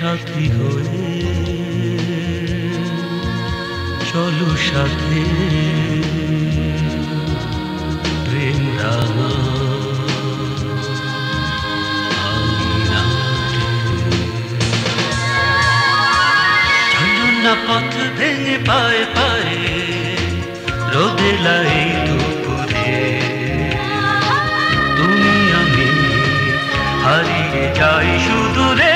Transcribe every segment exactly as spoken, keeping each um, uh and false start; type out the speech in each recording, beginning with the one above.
সাথী হয়ে চলো সাথে প্রেম রাঙা চলো না পথ ভেঙে পায়ে পায়ে রোদে লাই দুপুরে তুমি আমি হারিয়ে যাই সুদূরে।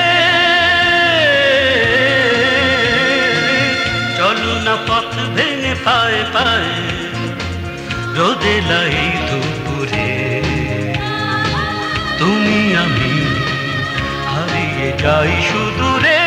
চলো না পথ ভেঙে পায়ে পায়ে রোদে লাই দুপুরে তুমি আমি হারিয়ে যাই সুদূরে।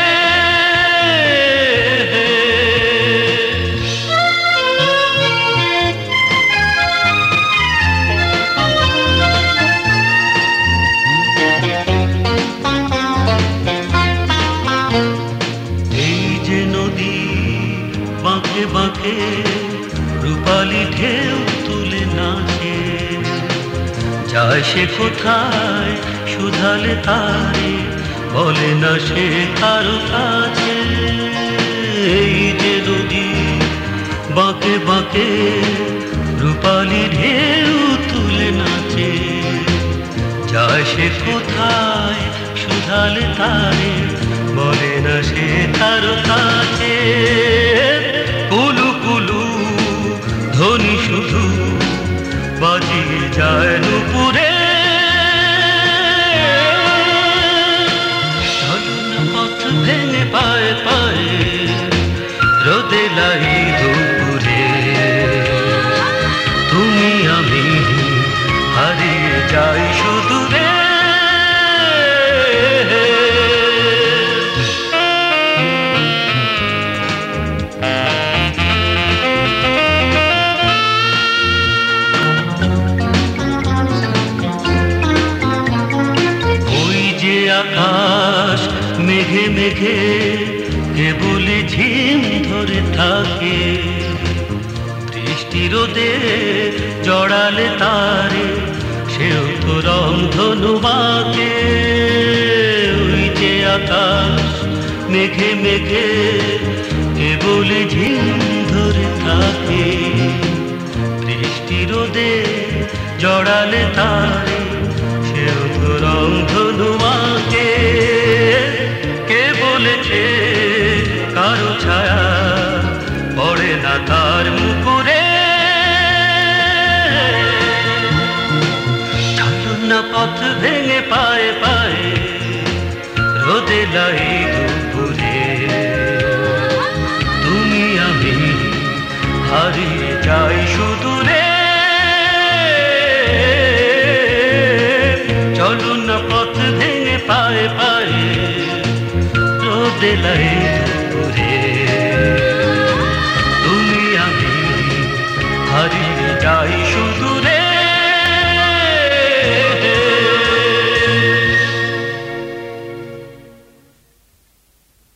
বাঁকে বাঁকে রূপালি ঢেউ তুলে নাচে, যায় সে কোথায় শুধালে তারে বলে না সে কারো কাছে। এই যে নদী বাঁকে বাঁকে রূপালি ঢেউ তুলে নাচে, যায় সে কোথায় শুধালে তারে বলে না সে কারো কাছে। কুলু কুলু ধ্বনি শুধু বাজিয়ে যায় নুপুরে। চলো না পথ ভেঙে পায়ে পায়ে রোদে লাই দুপুরে তুমি আমি হারিয়ে যাই সুদূরে। আকাশ মেঘে মেঘে কেবলি ঝিম ধরে থাকে, বৃষ্টি রোদে জড়ালে তারে সেও তো রং ধনু বাঁকে। ওই যে আকাশ মেঘে মেঘে কেবলি ঝিম ধরে থাকে, বৃষ্টি রোদে জড়ালে তারে সেও তো রং ধনু বাঁকে। কে বলেছে কারো ছায়া পড়ে না তার মুকুরে? চলো না পথ ভেঙে পায়ে পায়ে রোদে লাই দুপুরে তুমি আমি হারিয়ে যাই সুদূরে। চলো না পথ ভেঙে পায়ে পায়ে রোদে লাই দুপুরে তুমি আমি হারিয়ে যাই সুদূরে।